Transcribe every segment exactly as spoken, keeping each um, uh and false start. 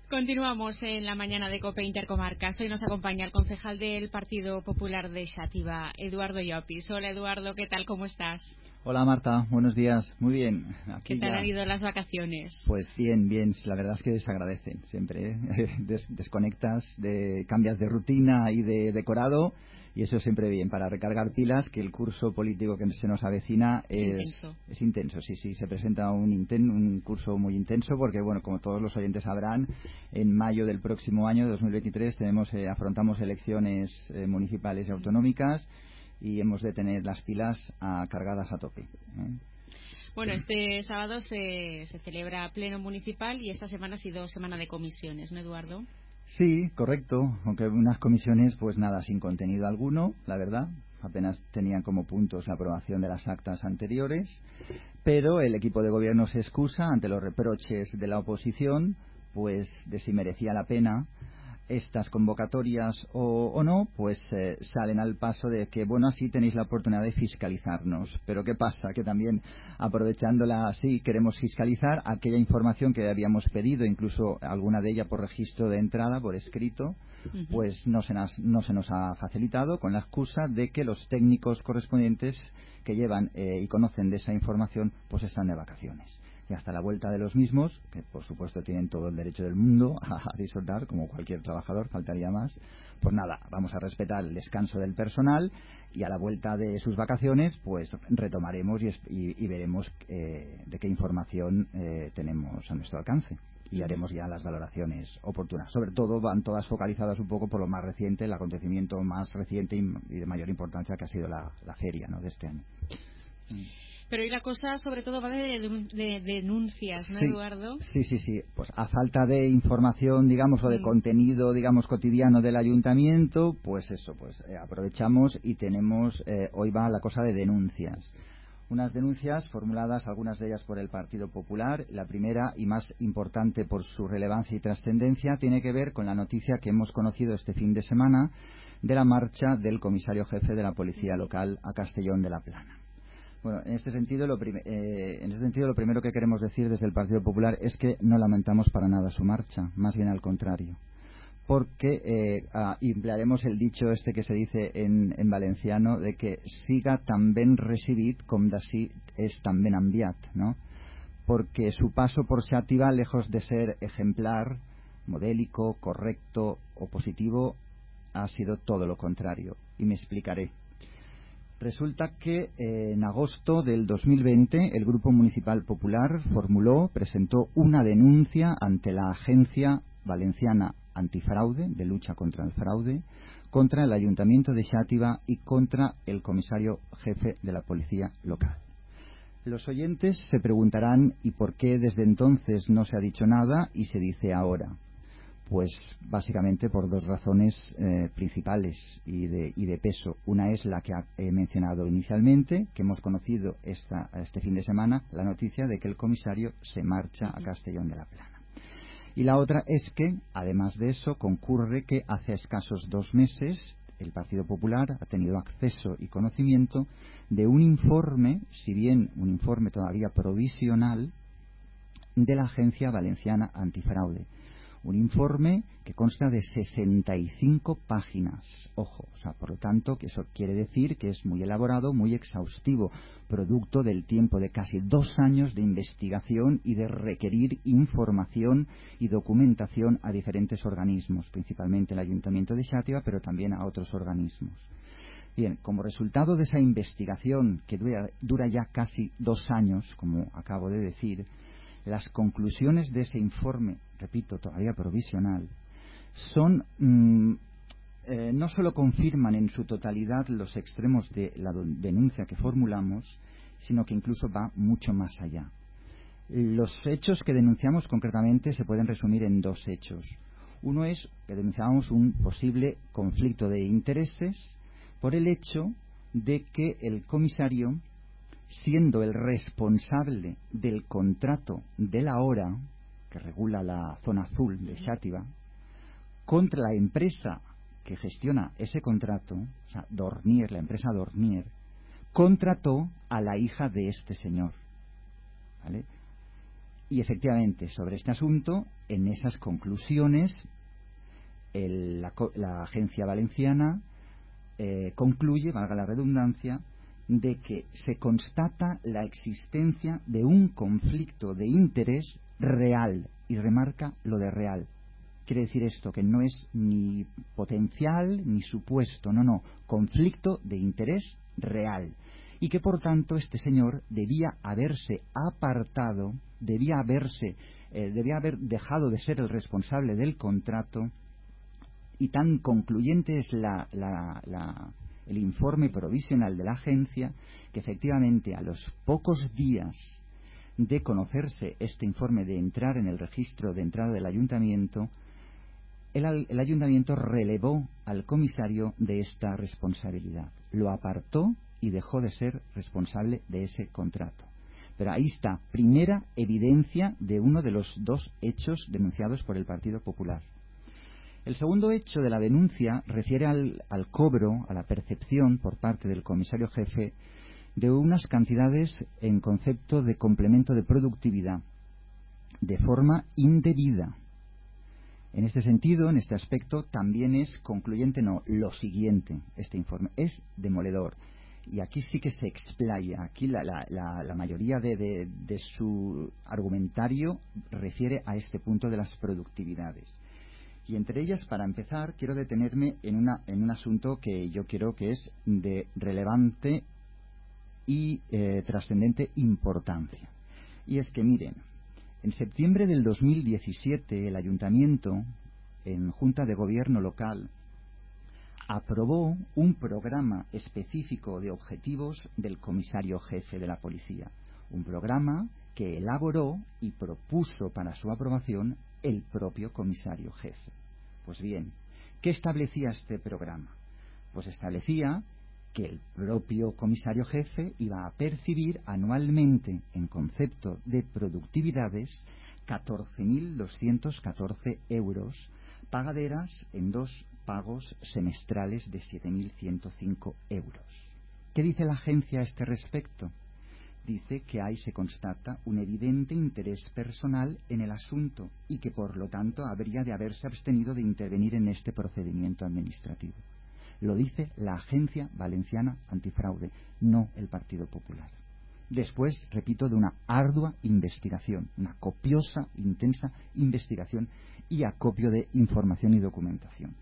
Continuamos en la mañana de COPE Intercomarcas. Hoy nos acompaña el concejal del Partido Popular de Xàtiva, Eduardo Llopis. Hola Eduardo, ¿qué tal? ¿Cómo estás? Hola Marta, buenos días. Muy bien. Aquí ¿Qué tal ya... han ido las vacaciones? Pues bien, bien. La verdad es que se agradecen siempre. ¿eh? Des desconectas, de, cambias de rutina y de decorado. Y eso siempre bien, para recargar pilas, que el curso político que se nos avecina es, es intenso. Es intenso, sí, sí. Se presenta un, inten un curso muy intenso porque, bueno, como todos los oyentes sabrán, en mayo del próximo año, dos mil veintitrés, tenemos, eh, afrontamos elecciones eh, municipales y autonómicas y hemos de tener las pilas a, cargadas a tope. ¿eh? Bueno, este sábado se, se celebra pleno municipal y esta semana ha sido semana de comisiones, ¿no, Eduardo? Sí, correcto, aunque unas comisiones, pues nada, sin contenido alguno, la verdad, apenas tenían como puntos la aprobación de las actas anteriores, pero el equipo de gobierno se excusa ante los reproches de la oposición, pues de si merecía la pena estas convocatorias o, o no, pues eh, salen al paso de que, bueno, así tenéis la oportunidad de fiscalizarnos. Pero ¿qué pasa? Que también, aprovechándola así, queremos fiscalizar aquella información que habíamos pedido, incluso alguna de ella por registro de entrada, por escrito, uh-huh. pues no se, nos, no se nos ha facilitado, con la excusa de que los técnicos correspondientes que llevan eh, y conocen de esa información, pues están de vacaciones. Y hasta la vuelta de los mismos, que por supuesto tienen todo el derecho del mundo a, a disfrutar, como cualquier trabajador, faltaría más, pues nada, vamos a respetar el descanso del personal y a la vuelta de sus vacaciones, pues retomaremos y, y, y veremos eh, de qué información eh, tenemos a nuestro alcance. Y haremos ya las valoraciones oportunas. Sobre todo van todas focalizadas un poco por lo más reciente, el acontecimiento más reciente y, y de mayor importancia que ha sido la, la feria, ¿no?, de este año. Pero y la cosa sobre todo va de, de, de denuncias, ¿no, sí, Eduardo? Sí, sí, sí. Pues a falta de información, digamos, o de mm. contenido, digamos, cotidiano del ayuntamiento, pues eso, pues eh, aprovechamos y tenemos, eh, hoy va la cosa de denuncias. Unas denuncias formuladas, algunas de ellas por el Partido Popular. La primera y más importante por su relevancia y trascendencia tiene que ver con la noticia que hemos conocido este fin de semana de la marcha del comisario jefe de la Policía Local a Castellón de la Plana. Bueno, en este sentido, lo eh, en este sentido, lo primero que queremos decir desde el Partido Popular es que no lamentamos para nada su marcha, más bien al contrario, porque eh, ah, emplearemos el dicho este que se dice en, en valenciano de que siga tan ben residit com d'ací és tan ben enviat, ¿no? Porque su paso por Xàtiva, lejos de ser ejemplar, modélico, correcto o positivo, ha sido todo lo contrario, y me explicaré. Resulta que eh, en agosto del dos mil veinte el Grupo Municipal Popular formuló, presentó una denuncia ante la Agencia Valenciana Antifraude, de lucha contra el fraude, contra el Ayuntamiento de Xàtiva y contra el comisario jefe de la Policía Local. Los oyentes se preguntarán ¿y por qué desde entonces no se ha dicho nada y se dice ahora? Pues básicamente por dos razones eh, principales y de, y de peso. Una es la que he mencionado inicialmente, que hemos conocido esta, este fin de semana, la noticia de que el comisario se marcha a Castellón de la Plana. Y la otra es que, además de eso, concurre que hace escasos dos meses el Partido Popular ha tenido acceso y conocimiento de un informe, si bien un informe todavía provisional, de la Agencia Valenciana Antifraude. Un informe que consta de sesenta y cinco páginas. Ojo, o sea, por lo tanto, que eso quiere decir que es muy elaborado, muy exhaustivo, producto del tiempo de casi dos años de investigación y de requerir información y documentación a diferentes organismos, principalmente el Ayuntamiento de Xàtiva, pero también a otros organismos. Bien, como resultado de esa investigación que dura, dura ya casi dos años, como acabo de decir, las conclusiones de ese informe, repito, todavía provisional, son mmm, eh, no solo confirman en su totalidad los extremos de la denuncia que formulamos, sino que incluso va mucho más allá. Los hechos que denunciamos concretamente se pueden resumir en dos hechos. Uno es que denunciamos un posible conflicto de intereses por el hecho de que el comisario, siendo el responsable del contrato de la hora que regula la zona azul de Xàtiva, contra la empresa que gestiona ese contrato, o sea, Dornier, la empresa Dornier, contrató a la hija de este señor, ¿vale? Y efectivamente, sobre este asunto, en esas conclusiones, el, la, la agencia valenciana eh, concluye, valga la redundancia, de que se constata la existencia de un conflicto de interés real, y remarca lo de real. Quiere decir esto, que no es ni potencial ni supuesto, no, no, conflicto de interés real. Y que por tanto este señor debía haberse apartado, debía haberse, eh, debía haber dejado de ser el responsable del contrato, y tan concluyente es la, la, la, el informe provisional de la agencia, que efectivamente a los pocos días de conocerse este informe, de entrar en el registro de entrada del ayuntamiento, el, el ayuntamiento relevó al comisario de esta responsabilidad, lo apartó y dejó de ser responsable de ese contrato. Pero ahí está, primera evidencia de uno de los dos hechos denunciados por el Partido Popular. El segundo hecho de la denuncia refiere al, al cobro, a la percepción por parte del comisario jefe de unas cantidades en concepto de complemento de productividad, de forma indebida. En este sentido, en este aspecto, también es concluyente, no, lo siguiente, este informe es demoledor. Y aquí sí que se explaya, aquí la, la, la, la mayoría de, de, de su argumentario refiere a este punto de las productividades. Y entre ellas, para empezar, quiero detenerme en, una, en un asunto que yo creo que es de relevante y eh, trascendente importancia. Y es que, miren, en septiembre del dos mil diecisiete el Ayuntamiento, en Junta de Gobierno local, aprobó un programa específico de objetivos del comisario jefe de la policía. Un programa que elaboró y propuso para su aprobación el propio comisario jefe. Pues bien, ¿qué establecía este programa? Pues establecía que el propio comisario jefe iba a percibir anualmente, en concepto de productividades, catorce mil doscientos catorce euros, pagaderas en dos pagos semestrales de siete mil ciento cinco euros. ¿Qué dice la agencia a este respecto? Dice que ahí se constata un evidente interés personal en el asunto y que por lo tanto habría de haberse abstenido de intervenir en este procedimiento administrativo. Lo dice la Agencia Valenciana Antifraude, no el Partido Popular. Después, repito, de una ardua investigación, una copiosa, intensa investigación y acopio de información y documentación.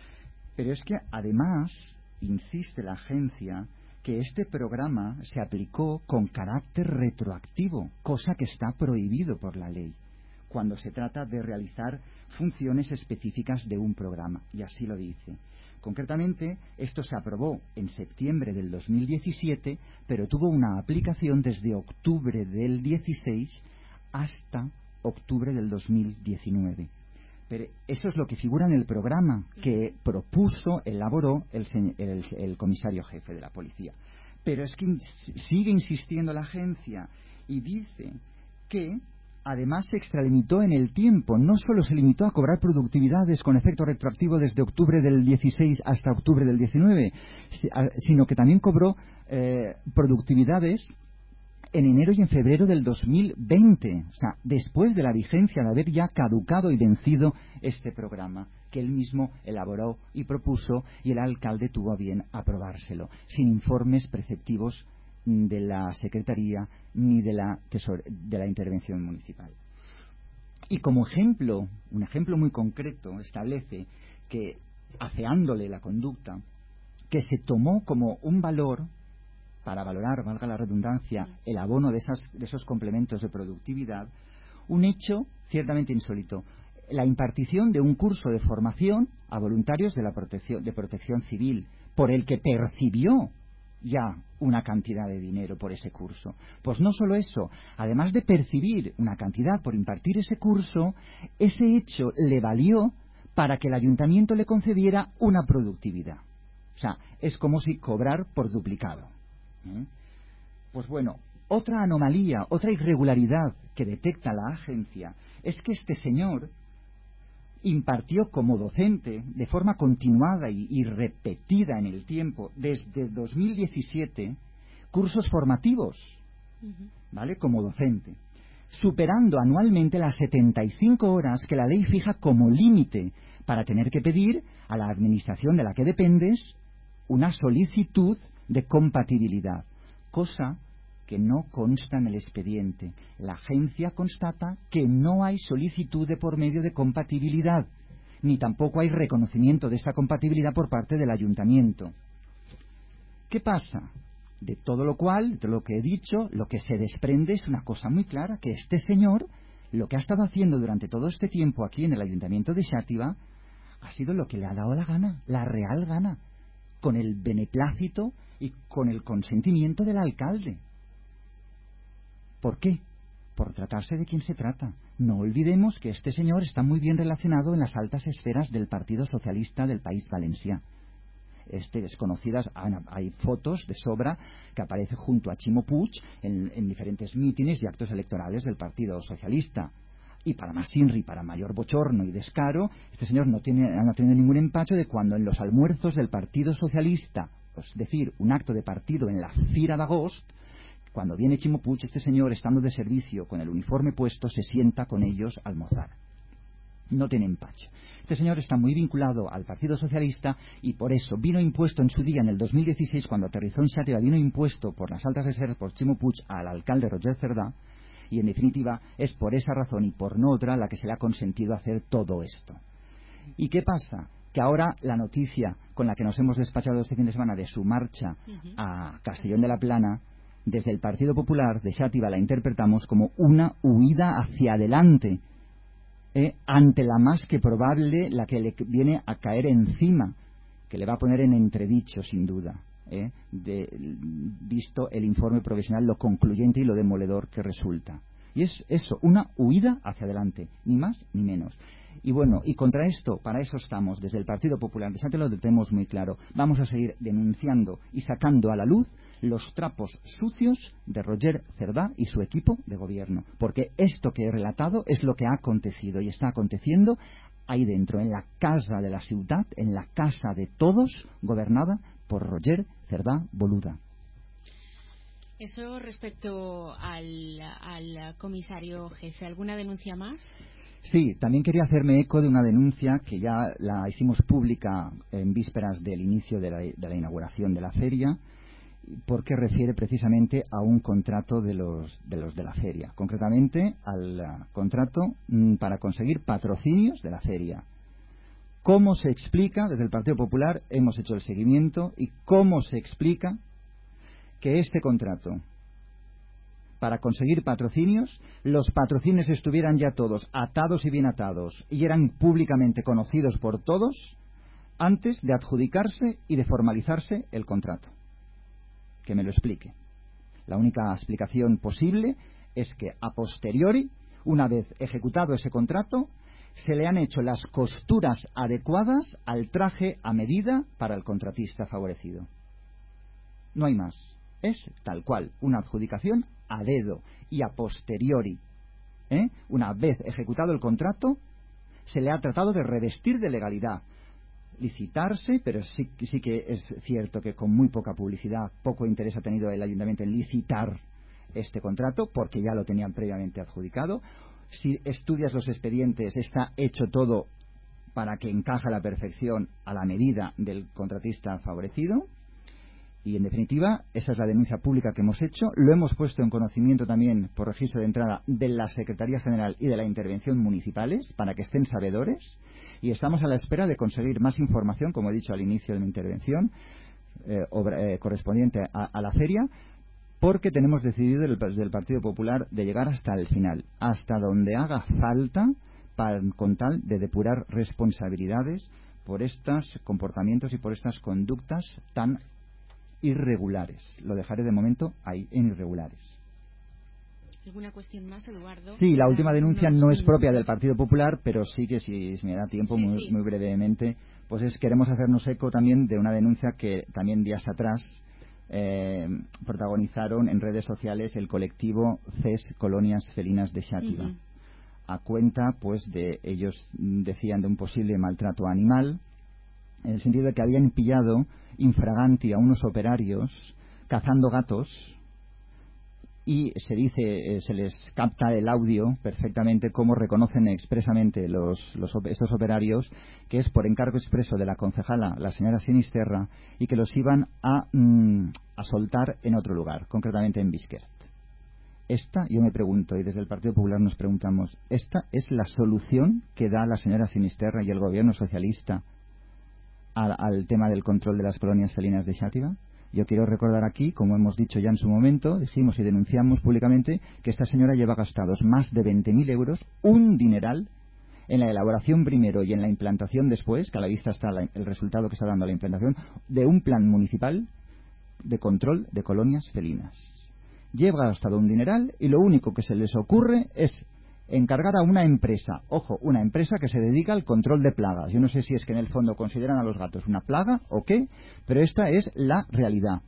Pero es que además, insiste la agencia, que este programa se aplicó con carácter retroactivo, cosa que está prohibido por la ley, cuando se trata de realizar funciones específicas de un programa, y así lo dice. Concretamente, esto se aprobó en septiembre del dos mil diecisiete, pero tuvo una aplicación desde octubre del dieciséis hasta octubre del dos mil diecinueve. Pero eso es lo que figura en el programa que propuso, elaboró el, el, el comisario jefe de la policía. Pero es que sigue insistiendo la agencia y dice que además se extralimitó en el tiempo. No solo se limitó a cobrar productividades con efecto retroactivo desde octubre del dieciséis hasta octubre del diecinueve, sino que también cobró eh, productividades en enero y en febrero del dos mil veinte, o sea, después de la vigencia de haber ya caducado y vencido este programa que él mismo elaboró y propuso, y el alcalde tuvo a bien aprobárselo, sin informes preceptivos de la Secretaría ni de la, tesor- de la Intervención Municipal. Y como ejemplo, un ejemplo muy concreto, establece que, afeándole la conducta, que se tomó como un valor para valorar, valga la redundancia, el abono de, esas, de esos complementos de productividad, un hecho ciertamente insólito: la impartición de un curso de formación a voluntarios de la protección, de protección civil, por el que percibió ya una cantidad de dinero por ese curso. Pues no solo eso, además de percibir una cantidad por impartir ese curso, ese hecho le valió para que el ayuntamiento le concediera una productividad. O sea, es como si cobrar por duplicado. ¿Eh? Pues bueno, otra anomalía, otra irregularidad que detecta la agencia es que este señor impartió como docente de forma continuada y, y repetida en el tiempo desde dos mil diecisiete cursos formativos, ¿vale? Como docente. superando anualmente las setenta y cinco horas que la ley fija como límite para tener que pedir a la administración de la que dependes una solicitud de compatibilidad, cosa que no consta en el expediente. La agencia constata que no hay solicitud de por medio de compatibilidad, ni tampoco hay reconocimiento de esta compatibilidad por parte del ayuntamiento. ¿Qué pasa? De todo lo cual, de lo que he dicho, lo que se desprende es una cosa muy clara, que este señor, lo que ha estado haciendo durante todo este tiempo aquí en el ayuntamiento de Xàtiva, ha sido lo que le ha dado la gana, la real gana, con el beneplácito y con el consentimiento del alcalde. ¿Por qué? Por tratarse de quien se trata. No olvidemos que este señor está muy bien relacionado en las altas esferas del Partido Socialista del País Valencià. Este, desconocidas, hay fotos de sobra que aparece junto a Ximo Puig en, en diferentes mítines y actos electorales del Partido Socialista. Y para más inri, para mayor bochorno y descaro, este señor no tiene, no ha tenido ningún empacho de cuando en los almuerzos del Partido Socialista, es decir, un acto de partido en la Fira d'Agost, cuando viene Ximo Puig, este señor, estando de servicio con el uniforme puesto, se sienta con ellos a almorzar. No tiene empacho. Este señor está muy vinculado al Partido Socialista y por eso vino impuesto en su día, en el dos mil dieciséis, cuando aterrizó en Xàtiva, vino impuesto por las altas esferas por Ximo Puig al alcalde Roger Cerdà, y en definitiva es por esa razón y por no otra la que se le ha consentido hacer todo esto. ¿Y qué pasa? Que ahora la noticia con la que nos hemos despachado este fin de semana de su marcha uh-huh. a Castellón de la Plana, desde el Partido Popular de Xàtiva la interpretamos como una huida hacia adelante, eh, ante la más que probable, la que le viene a caer encima, que le va a poner en entredicho sin duda, eh, de, visto el informe provisional, lo concluyente y lo demoledor que resulta. Y es eso, una huida hacia adelante, ni más ni menos. Y bueno, y contra esto, para eso estamos, desde el Partido Popular de Xàtiva lo tenemos muy claro. Vamos a seguir denunciando y sacando a la luz los trapos sucios de Roger Cerdà y su equipo de gobierno, porque esto que he relatado es lo que ha acontecido y está aconteciendo ahí dentro, en la casa de la ciudad, en la casa de todos, gobernada por Roger Cerdà Boluda. Eso respecto al, al comisario jefe, ¿alguna denuncia más? Sí, también quería hacerme eco de una denuncia que ya la hicimos pública en vísperas del inicio de la, de la inauguración de la feria, porque refiere precisamente a un contrato de los de los de la feria, concretamente al uh, contrato mm, para conseguir patrocinios de la feria. ¿Cómo se explica? Desde el Partido Popular hemos hecho el seguimiento. ¿Y cómo se explica que este contrato para conseguir patrocinios, los patrocinios estuvieran ya todos atados y bien atados y eran públicamente conocidos por todos antes de adjudicarse y de formalizarse el contrato? Que me lo explique. La única explicación posible es que a posteriori, una vez ejecutado ese contrato, se le han hecho las costuras adecuadas al traje a medida para el contratista favorecido. No hay más. Es tal cual, una adjudicación a dedo y a posteriori. ¿Eh? Una vez ejecutado el contrato, se le ha tratado de revestir de legalidad. Licitarse, pero sí, sí que es cierto que con muy poca publicidad, poco interés ha tenido el ayuntamiento en licitar este contrato, porque ya lo tenían previamente adjudicado. Si estudias los expedientes, está hecho todo para que encaje a la perfección a la medida del contratista favorecido. Y en definitiva, esa es la denuncia pública que hemos hecho. Lo hemos puesto en conocimiento también por registro de entrada de la Secretaría General y de la Intervención municipales, para que estén sabedores, y estamos a la espera de conseguir más información, como he dicho al inicio de mi intervención, eh, obra, eh, correspondiente a, a la feria, porque tenemos decidido desde el Partido Popular de llegar hasta el final, hasta donde haga falta, para, con tal de depurar responsabilidades por estos comportamientos y por estas conductas tan irregulares. Lo dejaré de momento ahí, en irregulares. ¿Alguna cuestión más, Eduardo? Sí, la última denuncia no es propia del Partido Popular, pero sí que, si me da tiempo, sí, muy, sí. muy brevemente, pues es queremos hacernos eco también de una denuncia que también días atrás eh, protagonizaron en redes sociales el colectivo C E S Colonias Felinas de Xàtiva. Uh-huh. A cuenta, pues, de ellos decían de un posible maltrato animal, en el sentido de que habían pillado infraganti a unos operarios cazando gatos y se dice, eh, se les capta el audio perfectamente cómo reconocen expresamente los, los estos operarios que es por encargo expreso de la concejala, la señora Sinisterra, y que los iban a, mm, a soltar en otro lugar, concretamente en Bisquet. Esta, yo me pregunto, y desde el Partido Popular nos preguntamos, ¿esta es la solución que da la señora Sinisterra y el gobierno socialista al, al tema del control de las colonias felinas de Xàtiva? Yo quiero recordar aquí, como hemos dicho ya en su momento, dijimos y denunciamos públicamente que esta señora lleva gastados más de veinte mil euros, un dineral, en la elaboración primero y en la implantación después, que a la vista está la, el resultado que está dando la implantación, de un plan municipal de control de colonias felinas. Lleva gastado un dineral y lo único que se les ocurre es encargar a una empresa, ojo, una empresa que se dedica al control de plagas. Yo no sé si es que en el fondo consideran a los gatos una plaga o qué, pero esta es la realidad.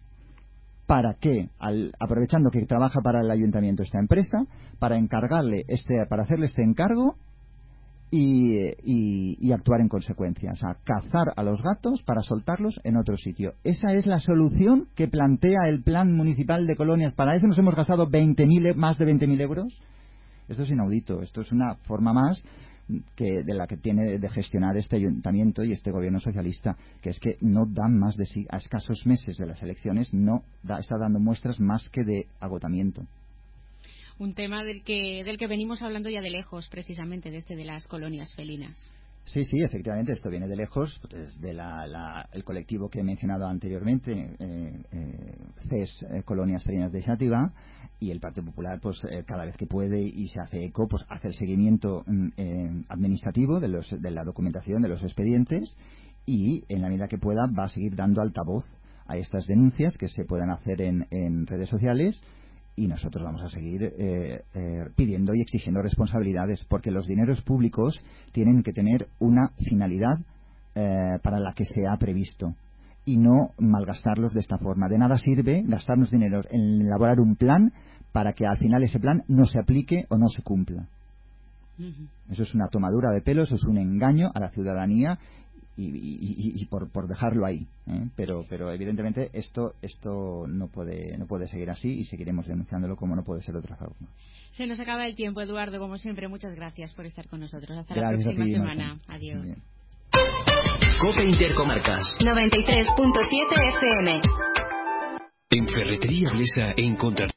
¿Para qué? Al, aprovechando que trabaja para el ayuntamiento esta empresa, para encargarle este, para hacerle este encargo y, y, y actuar en consecuencia. O sea, cazar a los gatos para soltarlos en otro sitio. Esa es la solución que plantea el plan municipal de colonias. Para eso nos hemos gastado veinte mil, más de veinte mil euros. Esto es inaudito. Esto es una forma más que de la que tiene de gestionar este ayuntamiento y este gobierno socialista, que es que no dan más de sí. A escasos meses de las elecciones no da, está dando muestras más que de agotamiento. Un tema del que del que venimos hablando ya de lejos, precisamente, de este de las colonias felinas. Sí, sí, efectivamente, esto viene de lejos, desde la, la, el colectivo que he mencionado anteriormente, eh, eh, C E S, eh, Colonias Felinas de Xàtiva, y el Partido Popular, pues eh, cada vez que puede y se hace eco, pues hace el seguimiento eh, administrativo de, los, de la documentación, de los expedientes, y en la medida que pueda va a seguir dando altavoz a estas denuncias que se puedan hacer en, en redes sociales. Y nosotros vamos a seguir eh, eh, pidiendo y exigiendo responsabilidades, porque los dineros públicos tienen que tener una finalidad eh, para la que se ha previsto y no malgastarlos de esta forma. De nada sirve gastarnos dinero en elaborar un plan para que al final ese plan no se aplique o no se cumpla. Uh-huh. Eso es una tomadura de pelo, eso es un engaño a la ciudadanía. Y, y, y por, por dejarlo ahí, ¿eh? pero pero evidentemente esto esto no puede no puede seguir así y seguiremos denunciándolo como no puede ser de otra forma. Se nos acaba el tiempo, Eduardo, como siempre, muchas gracias por estar con nosotros. Hasta gracias la próxima ti, semana. Marta. Adiós. COPE Intercomarcas noventa y tres punto siete F M. En Ferretería Blesa encontrar